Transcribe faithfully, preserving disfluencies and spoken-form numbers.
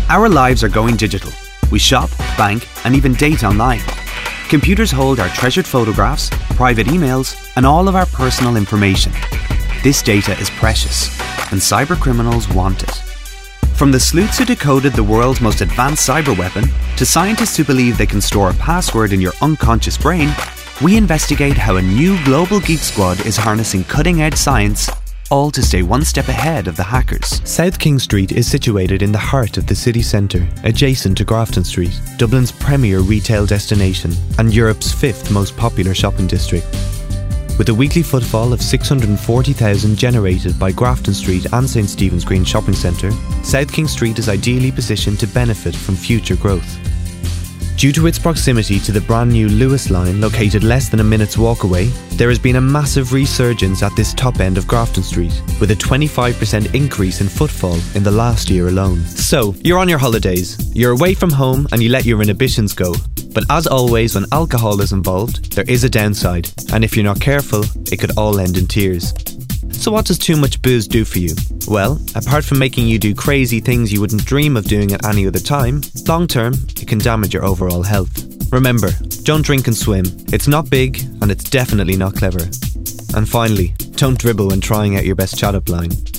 Our lives are going digital. We shop, bank, and even date online. Computers hold our treasured photographs, private emails, and all of our personal information. This data is precious, and cybercriminals want it. From the sleuths who decoded the world's most advanced cyber weapon to scientists who believe they can store a password in your unconscious brain, we investigate how a new global geek squad is harnessing cutting-edge science, all to stay one step ahead of the hackers. South King Street is situated in the heart of the city centre, adjacent to Grafton Street, Dublin's premier retail destination and Europe's fifth most popular shopping district. With a weekly footfall of six hundred forty thousand generated by Grafton Street and St Stephen's Green Shopping Centre, South King Street is ideally positioned to benefit from future growth. Due to its proximity to the brand new Lewis line located less than a minute's walk away, there has been a massive resurgence at this top end of Grafton Street, with a twenty-five percent increase in footfall in the last year alone. So, you're on your holidays, you're away from home and you let your inhibitions go. But as always, when alcohol is involved, there is a downside, and if you're not careful, it could all end in tears. So what does too much booze do for you? Well, apart from making you do crazy things you wouldn't dream of doing at any other time, long term, it can damage your overall health. Remember, don't drink and swim. It's not big, and it's definitely not clever. And finally, don't dribble when trying out your best chat-up line.